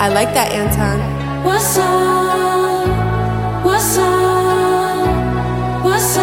I like that, Anton. What's up? What's up? What's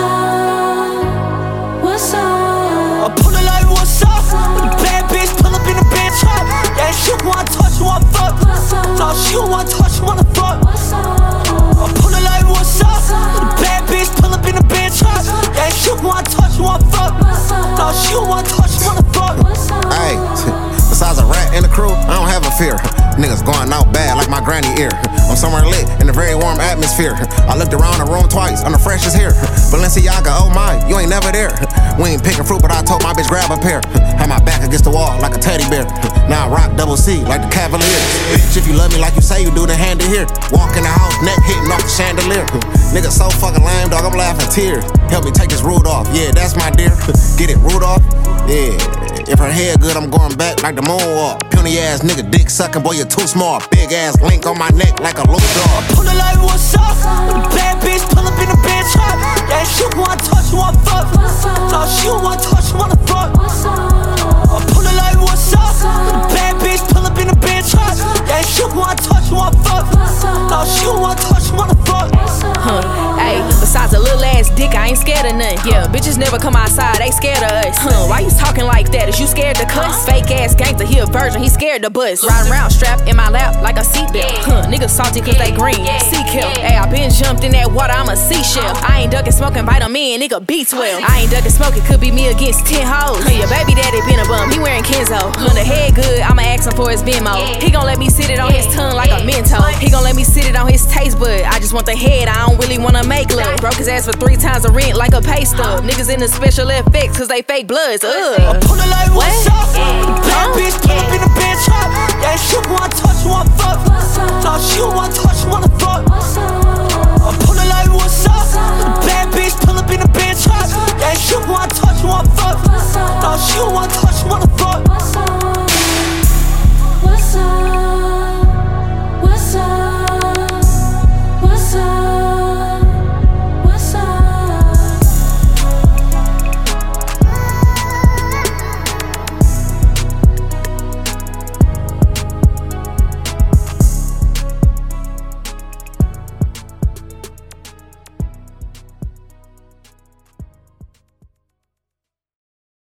up? What's up? I pull it like what's up? With a bad bitch, pull up in the bench truck. Yeah, she wanna touch, you wanna fuck. No, she don't wanna touch, you wanna fuck. I pull it like what's up? With a bad bitch, pull up in the bench truck. Yeah, she wanna touch, you wanna fuck. No, she don't wanna touch, you wanna fuck. Hey, besides a rat in the crew, I don't have a fear. Niggas going out bad like my granny ear. I'm somewhere lit in a very warm atmosphere. I looked around the room twice, I'm the freshest here. Balenciaga, oh my, you ain't never there. We ain't picking fruit, but I told my bitch grab a pair. Had my back against the wall like a teddy bear. Now I rock double C like the Cavaliers. Bitch, if you love me like you say you do, then hand it here. Walk in the house, neck hitting off the chandelier. Niggas so fucking lame, dog, I'm laughing tears. Help me take this root off, yeah, that's my dear. Get it, root off? Yeah. If her head good, I'm going back like the moonwalk. Puny ass nigga, dick sucking, boy, you're too small. Big ass link on my neck like a loop dog. Pull it like what's up? With a bad bitch, pull up in the bench truck. Yeah, she wanna touch, you wanna fuck. No, she don't wanna touch, you wanna fuck. I pull it like what's up? With a bad bitch, pull up in the bench truck. Yeah, she wanna touch, you wanna fuck. No, she don't wanna touch, you wanna fuck. Ayy, besides a little ass dick, I ain't scared of none. Yeah, bitches never come outside, they scared of us. Why you talking like that? Is you scared to cuss? Fake ass gangster, he a virgin, he scared to bust. Riding around strapped in my lap like a seatbelt. Niggas salty cause they green, sea kill. Ayy, I been jumped in that water, I'm a seashell. I ain't ducking smoking, bite on me and nigga B12. I ain't ducking smoking, could be me against 10 hoes. Your baby daddy been a bum, he wearing Kenzo. When the head good, I'ma ask him for his Venmo. He gon' let me sit it on his tongue like a Mentos. He gon' let me sit it on his taste bud. I just want the head, I don't really wanna make love. Broke his ass for 3 times the rent like a pay stub. Niggas in the special effects cause they fake bloods. I pull it like what's up? Bad bitch, pull up in the bench truck. Yeah, she wanna touch, you wanna fuck. No, she don't wanna touch, you wanna fuck.